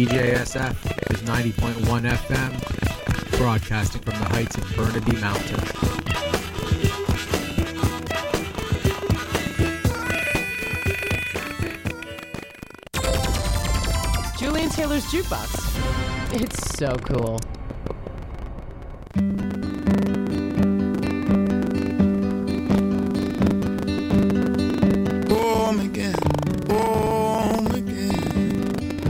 CJSF is 90.1 FM, broadcasting from the heights of Burnaby Mountain. Julian Taylor's Jukebox. It's so cool. Home again, home again.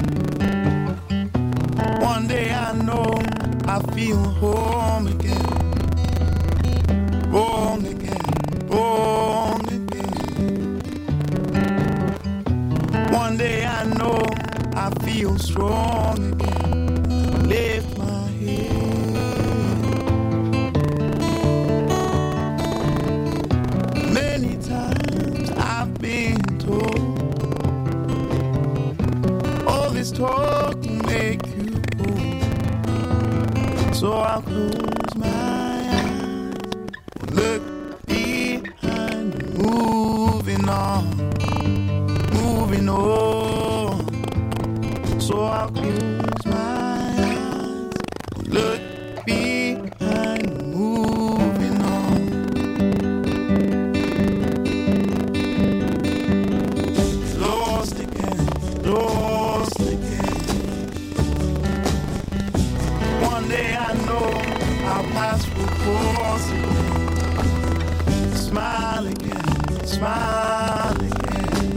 One day I know I feel home again. Home again, home again. One day I know I feel strong again. Lift my head. Many times I've been told all this talk will make you old. So I'll close my eyes, look behind, moving on, moving on. So I'll close my eyes, look behind, moving on. Lost again, lost again. One day I know our paths will cross again. Smile again, smile again.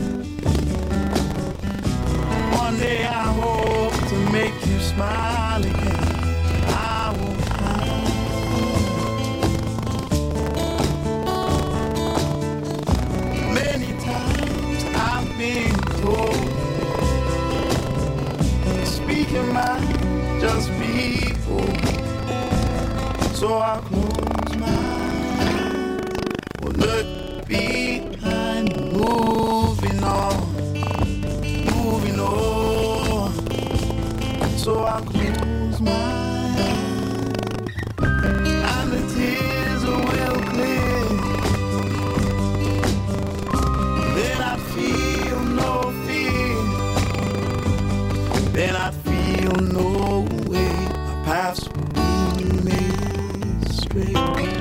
One day I hope to make you smile again. I will hide. Many times I've been told, speak your mind, just be bold. So I'll close my eyes, will look behind, moving on. Moving on, so I close my eyes, and the tears will clear. Then I feel no fear. Then I feel no way. My paths will be made straight.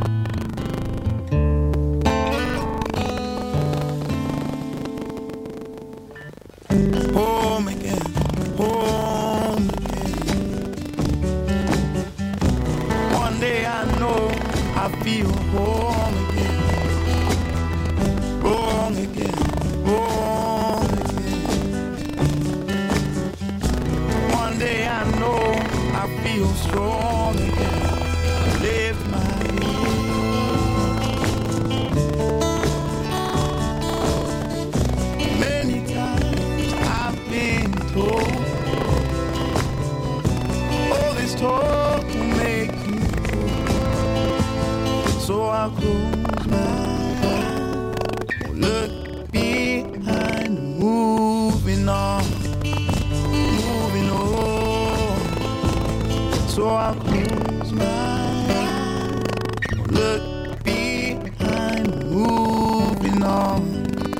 Home again, home again. One day I know I feel home again. Home again, home again. One day I know I feel strong again. Lift my head. Many times I've been told all this talk will make you cold. So I'll close my eyes, look behind, moving on, moving on. So I'll close my eyes, look behind, moving on.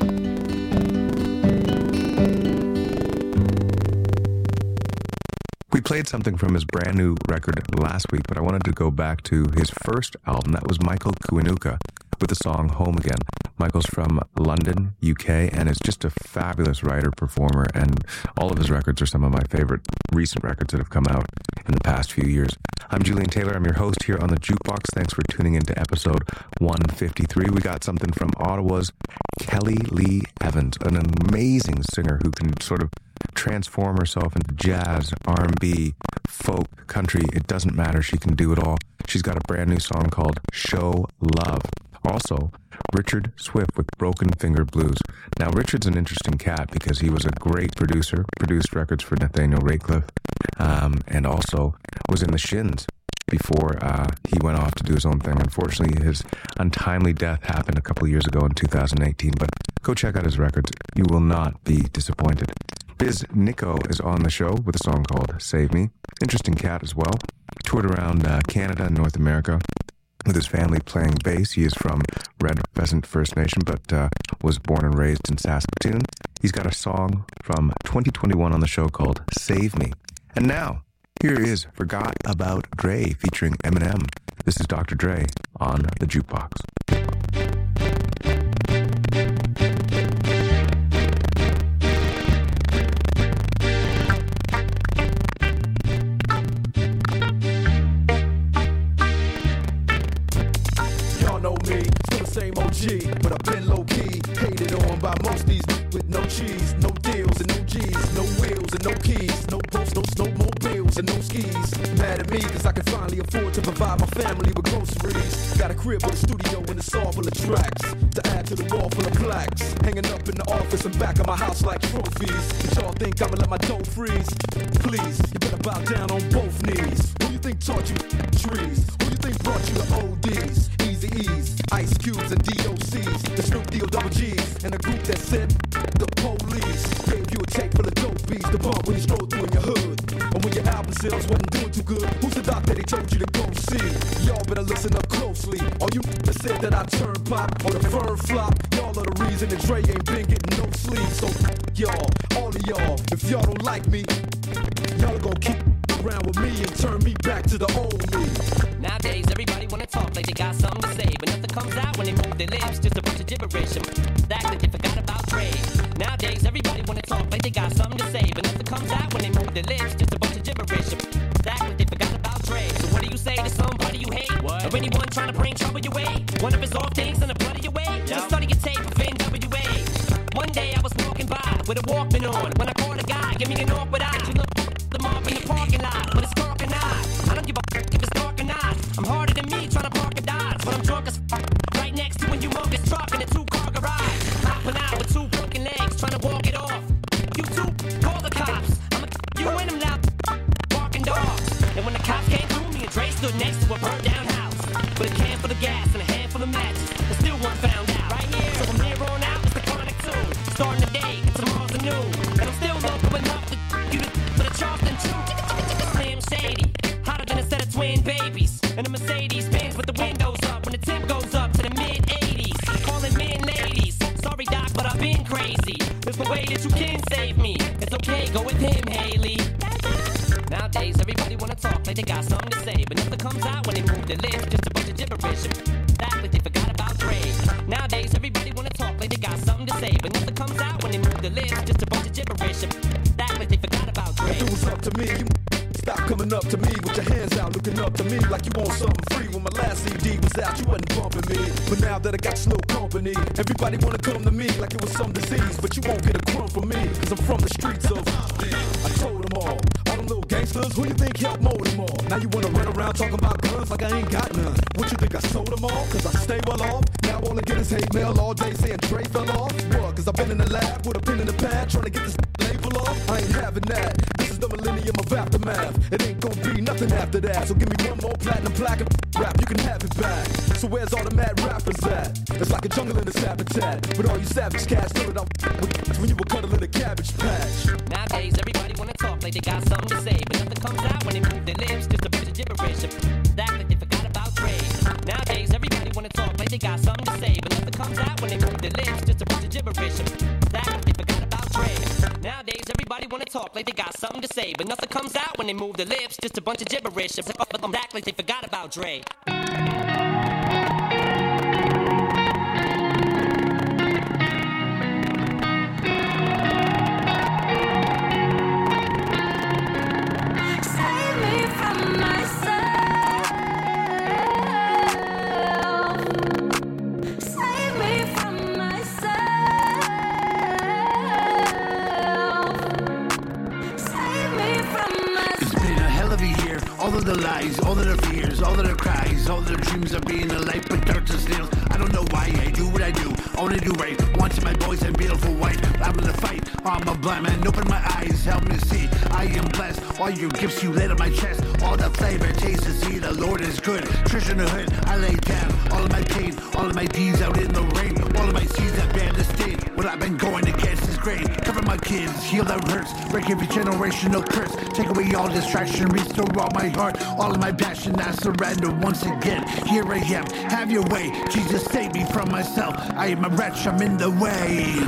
We played something from his brand new record last week, but I wanted to go back to his first album. That was Michael Kiwanuka with the song Home Again. Michael's from London, UK, and is just a fabulous writer, performer, and all of his records are some of my favorite recent records that have come out in the past few years. I'm Julian Taylor. I'm your host here on the Jukebox. Thanks for tuning in to episode 153. We got something from Ottawa's Kelly Lee Evans, an amazing singer who can sort of transform herself into jazz, R&B, folk, country. It doesn't matter. She can do it all. She's got a brand new song called Show Love. Also, Richard Swift with Broken Finger Blues. Now, Richard's an interesting cat because he was a great producer, produced records for Nathaniel Rateliff, and also was in the Shins before he went off to do his own thing. Unfortunately, his untimely death happened a couple of years ago in 2018, but go check out his records. You will not be disappointed. Biz Nico is on the show with a song called Save Me. Interesting cat as well. Toured around Canada and North America. with his family playing bass. He is from Red Pheasant First Nation, but was born and raised in Saskatoon. He's got a song from 2021 on the show called Save Me. And now, here is Forgot About Dre featuring Eminem. This is Dr. Dre on the Jukebox. Same OG, but I've been low-key, hated on by most these with no cheese, no deals and no G's, no wheels and no keys, no boats, no snowmobiles and no skis. Mad at me cause I can finally afford to provide my family with groceries. Got a crib with a studio and it's all full of tracks to add to the wall full of plaques, hanging up in the office and back of my house like trophies. But y'all think I'ma let my dough freeze? Please, you better bow down on both knees. Who you think taught you trees? Who you think brought you the ODs? Eazy-E's, Ice Cubes and DOCs, the Snoop D-O-double G's, and the group that said the police gave you a tape full of dope beats to bump when you stroll through in your hood. And when your album sales wasn't doing too good, who's the doc that they told you to go see? Y'all better listen up closely. All you that said that I turn pop or the firm flop, y'all are the reason that Dre ain't been getting no sleep. So y'all, all of y'all, if y'all don't like me, y'all are gonna keep around with me and turn me back to the old me. Nowadays, everybody wanna talk like they got something to say, but nothing comes out when they move their lips, just a bunch of gibberish. Act like they forgot about Dre. Nowadays, everybody wanna talk like they got something to say, but nothing comes out when they move their lips, just a bunch of gibberish. Act like they forgot about Dre. So what do you say to somebody you hate? What? Or anyone trying to bring trouble your way? One of his off things in the blood of your way? Just study your tape of NWA. One day I was walking by with a Walkman on, when I caught a guy, give me an awkward eye. You look them up in the parking lot, but it's dark and I don't give a f*** if it's dark or not. I'm harder than me trying to park a Dodge, but I'm drunk as f***. Right next to a humongous truck in a two-car garage. Hopping out with two broken legs, trying to walk it off. You two, call the cops. I'ma you and them loud barking dogs. And when the cops came through, me and Dre stood next to a burned down house with a can full of gas and a handful of matches, and still one found out. Right here, so from here on out, it's the Chronic 2. Starting the day, and tomorrow's anew. And I'm still local enough to you for the Charleston 2. Slim Shady, hotter than a set of twin babies. And a Mercedes Benz with the windows up when the temp goes up to the mid-80s. Calling men ladies, sorry doc, but I've been crazy. There's no way that you can save me. It's okay, go with him, Haley. Nowadays, everybody wanna talk like they got something to say, but nothing comes out when they move their lips, just a bunch of gibberish. Act like they forgot about Dre. Nowadays, everybody wanna talk like they got something to say, but nothing comes out when they move their lips, just a bunch of gibberish. Act like they forgot about Dre. If it was up to me, you stop coming up to me with your hands out, looking up to me like you want something free. When my last CD was out, you wasn't bumping me, but now that I got slow company, everybody wanna come to me like it was some disease, but you won't get a crumb from me, cause I'm from the streets of I told them all them little gangsters, who you think helped mold them all? Now you wanna run around talking about guns like I ain't got none. What you think, I sold them all? Cause I stay well off. Now all I get is hate mail all day saying Dre fell off. What? Cause I've been in the lab with a pen in the pad trying to get this label off. I ain't having that. This is the millennium of aftermath. It ain't gonna be nothing after that. So give me one more platinum plaque and rap, you can have it back. So where's all the mad rappers at? It's like a jungle in this habitat. But all you savage cats know that I'm with when you were cuddling a cabbage patch. Nowadays, everybody wanna talk like they got something to say, but nothing comes out when they move their lips, just a bunch of gibberish. Act like they forgot about Dre. Nowadays, everybody wanna talk like they got something to say, but nothing comes out when they move their lips, just a bunch of gibberish. Act like they forgot about Dre. Nowadays, everybody wanna talk like they got something to say, but nothing comes out when they move their lips, just a bunch of gibberish. Act like they forgot about Dre. All of the lies, all of the fears, all of the cries, all of the dreams of being a light with dark as nails. I don't know why I do what I do. Only do right. Wanting my boys and beautiful wife. I'm gonna fight. I'm a blind man. Open my eyes. Help me see. I am blessed. All your gifts you laid on my chest. All the flavor, taste to see. The Lord is good. Treasure in the hood. I lay down all of my pain. All of my deeds out in the rain. All of my seeds that bear the stain. What I've been going against is grain. Cover my kids. Heal that hurts. Break every generational curse. Take away all distraction. Restore all my heart. All of my passion. I surrender once again. Here I am. Have your way. Jesus, save me from myself. I am a wretch. I'm in the way.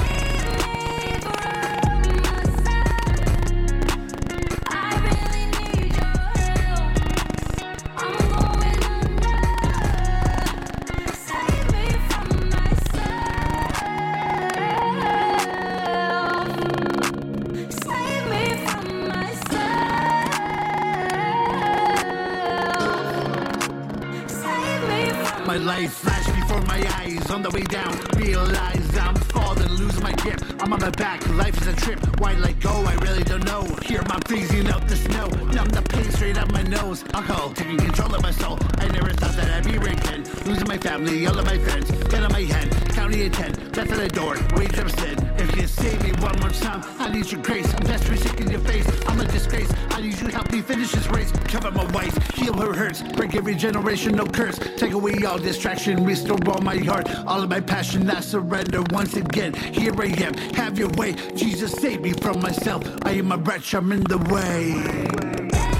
My life flashed before my eyes. On the way down, realize I'm falling, losing my grip. I'm on my back, life is a trip. Why let go? I really don't know. Here I'm freezing out the snow. Numb the pain straight up my nose. Alcohol taking control of my soul. I never thought that I'd be again. Losing my family, all of my friends. Gun on my head, counting a 10. Left at the door, wage of sin. If you save me one more time, I need your grace. I'm desperately sick in your face. I'm a disgrace. I need you to help me finish this race. Cover my wife, heal her hurts. Break every generational curse. Take away all distraction, restore all my heart. All of my passion, I surrender once again. Here I am, have your way. Jesus, save me from myself. I am a wretch, I'm in the way.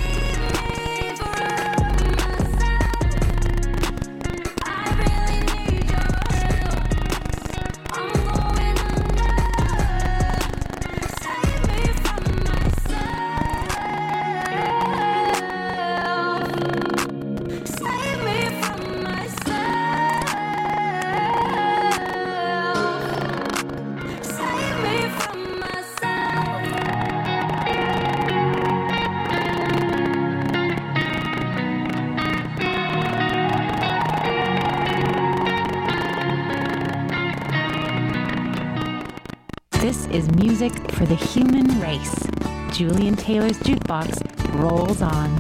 This is music for the human race. Julian Taylor's Jukebox rolls on.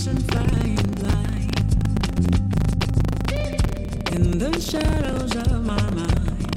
ocean flying blind in the shadows of my mind.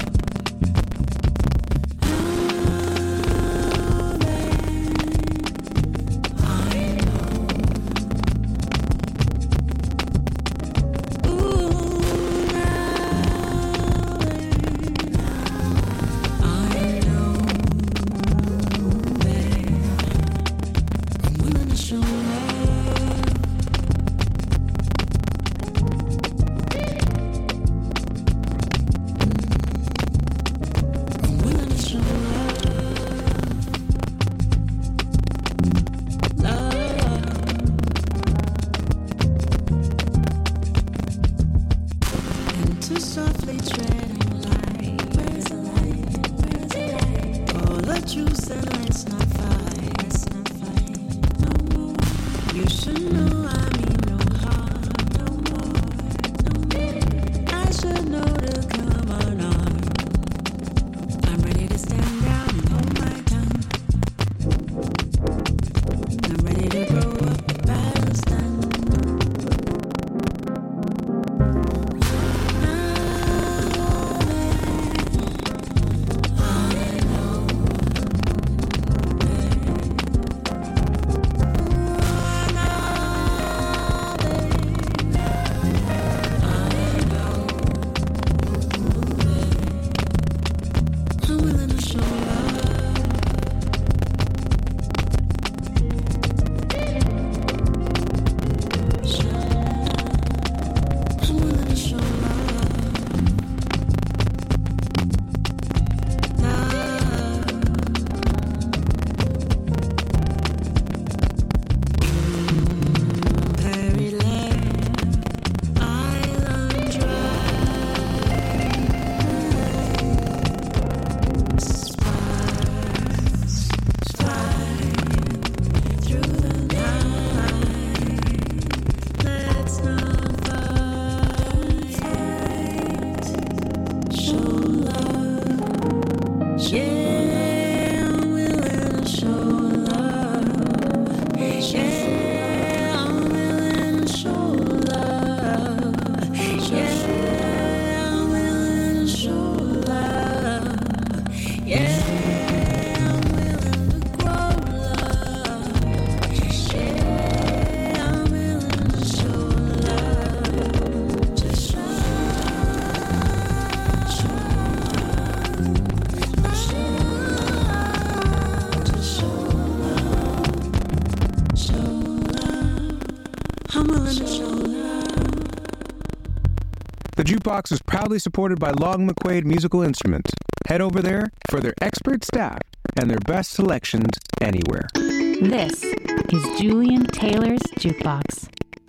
The Jukebox is proudly supported by Long McQuaid Musical Instruments. Head over there for their expert staff and their best selections anywhere. This is Julian Taylor's Jukebox.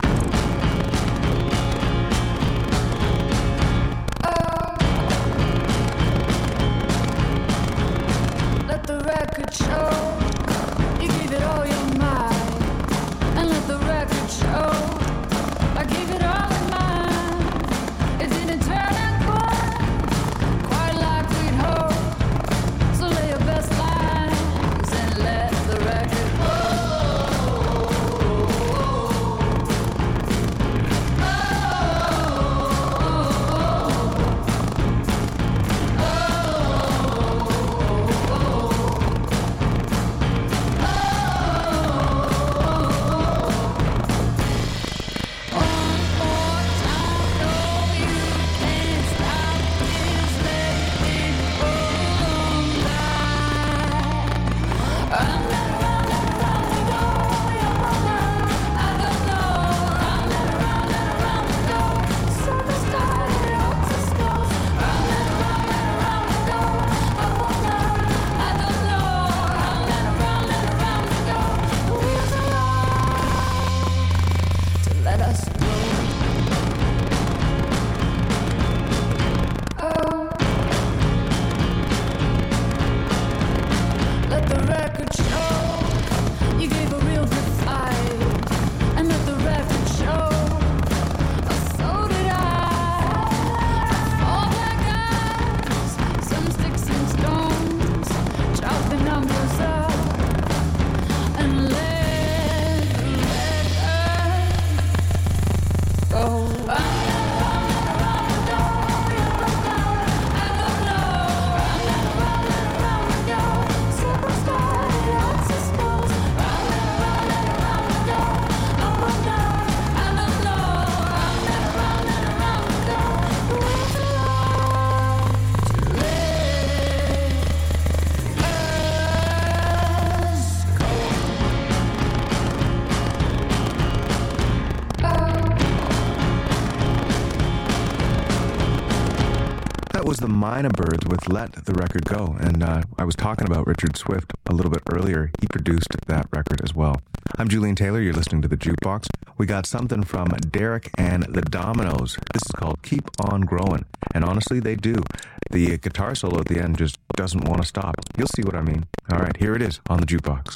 Let the record show you gave it all your mind, and let the record show I gave it all in mine. It didn't turn out quite like we'd hoped. So lay your best lines and let the record Mynah Birds with Let the Record Go. And I was talking about Richard Swift a little bit earlier. He produced that record as well. I'm Julian Taylor. You're listening to The Jukebox. We got something from Derek and the Dominoes. This is called Keep On Growing. And honestly, they do. The guitar solo at the end just doesn't want to stop. You'll see what I mean. All right, here it is on The Jukebox.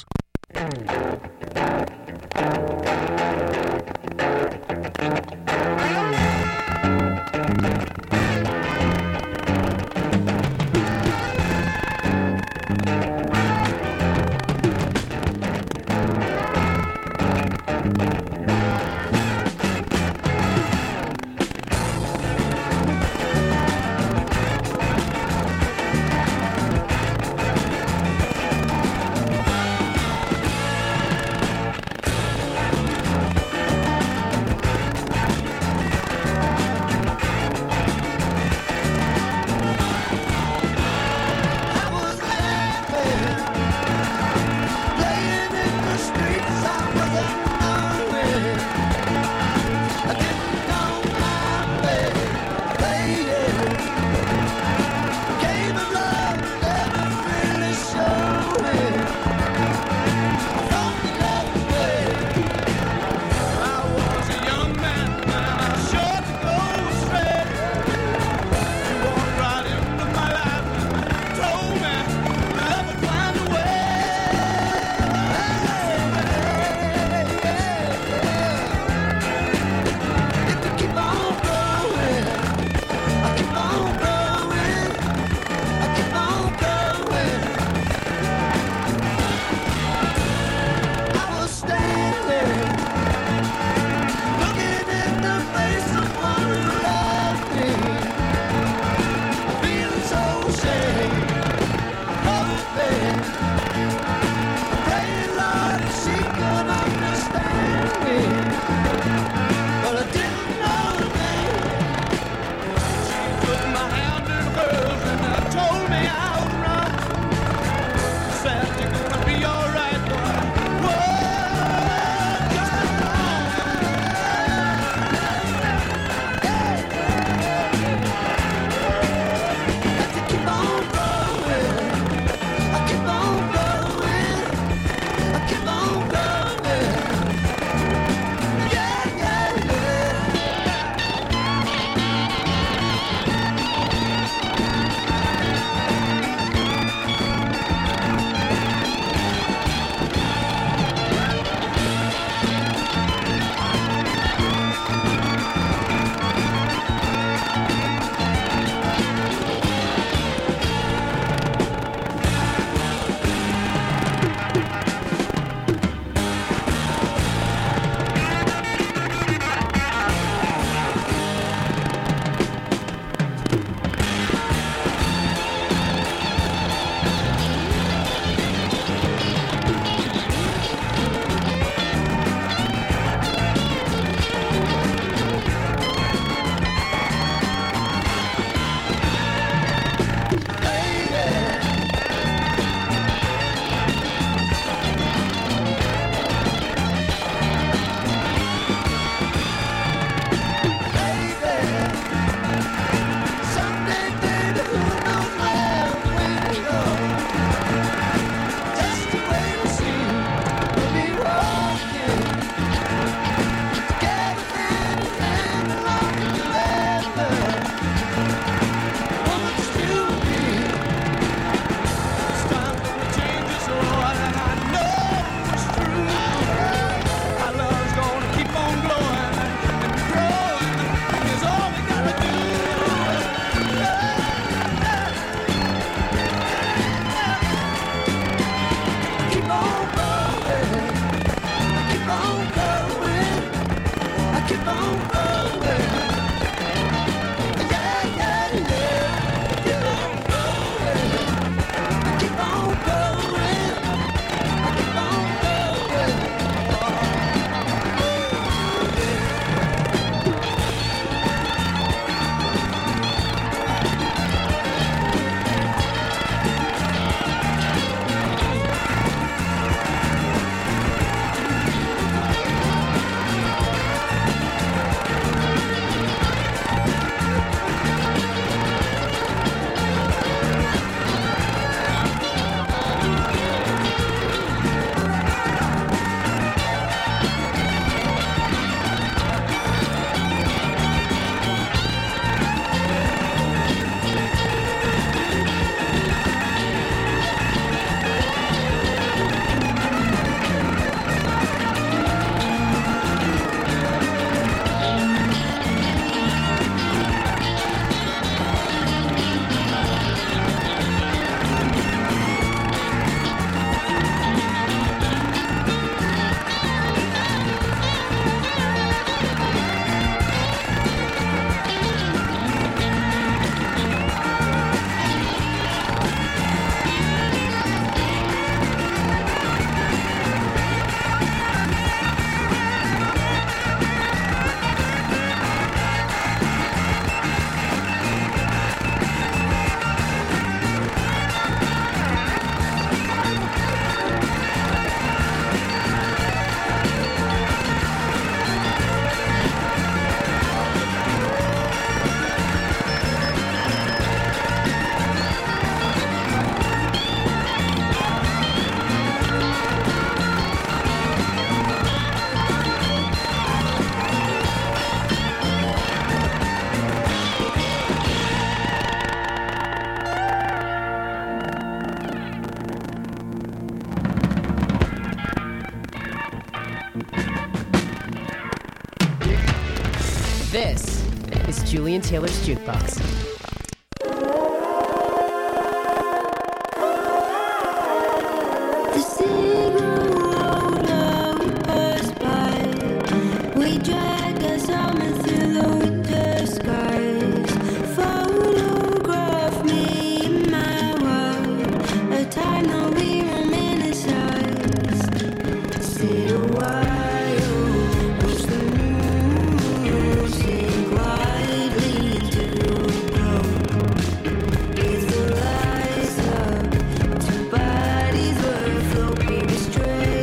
Julian Taylor's Jukebox.